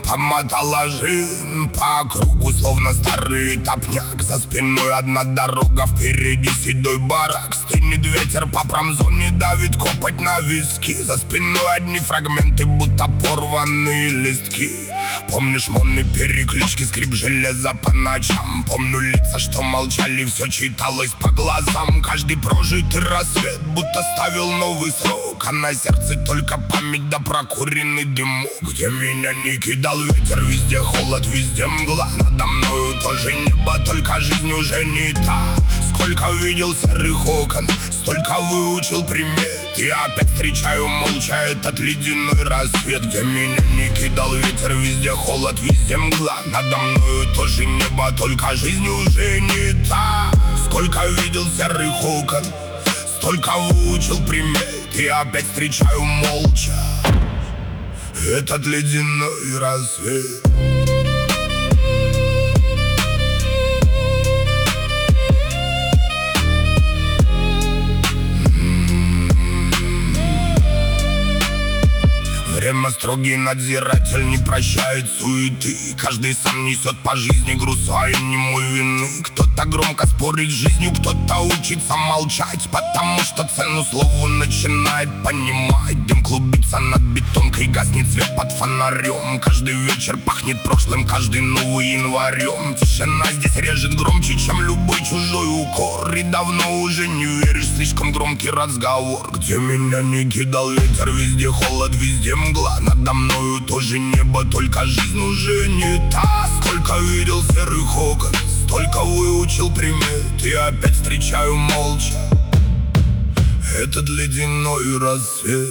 Помотала жизнь по кругу, словно старый топняк. За спиной одна дорога, впереди седой барак. Стынет ветер по промзоне, давит копоть на виски. За спиной одни фрагменты, будто порванные листки. Помнишь монны переклички, скрип железа по ночам. Помню лица, что молчали, все читалось по глазам. Каждый прожитый рассвет будто ставил новый срок, а на сердце только память да прокуренный дымок. Где меня не кидал ветер, везде холод, везде мгла. Надо мною тоже небо, только жизнь уже не та. Сколько видел серых окон, столько выучил примет. И опять встречаю молча этот ледяной рассвет. Где меня не кидал ветер, везде холод, везде мгла. Надо мною тоже небо, только жизнь уже не та. Сколько видел серых окон, столько выучил примет. И опять встречаю молча этот ледяной рассвет. Время строгий надзиратель, не прощает суеты. Каждый сам несет по жизни груз своей немой вины. Кто-то громко спорит с жизнью, кто-то учится молчать, потому что цену слову начинает понимать. Дым клубится над бетонкой, гаснет свет под фонарем. Каждый вечер пахнет прошлым, каждый новый январем. Тишина здесь режет громче, чем любой чужой укор. И давно уже не веришь, слишком громкий разговор. Где меня не кидал ветер, везде холод, везде мгла. Надо мною тоже небо, только жизнь уже не та. Сколько видел серых окон, столько выучил примет. И опять встречаю молча этот ледяной рассвет.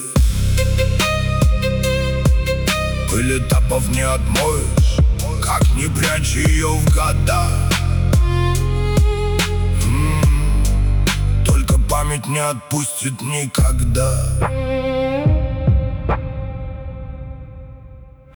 Пыль этапов не отмоешь, как не прячь ее в года. Только память не отпустит никогда.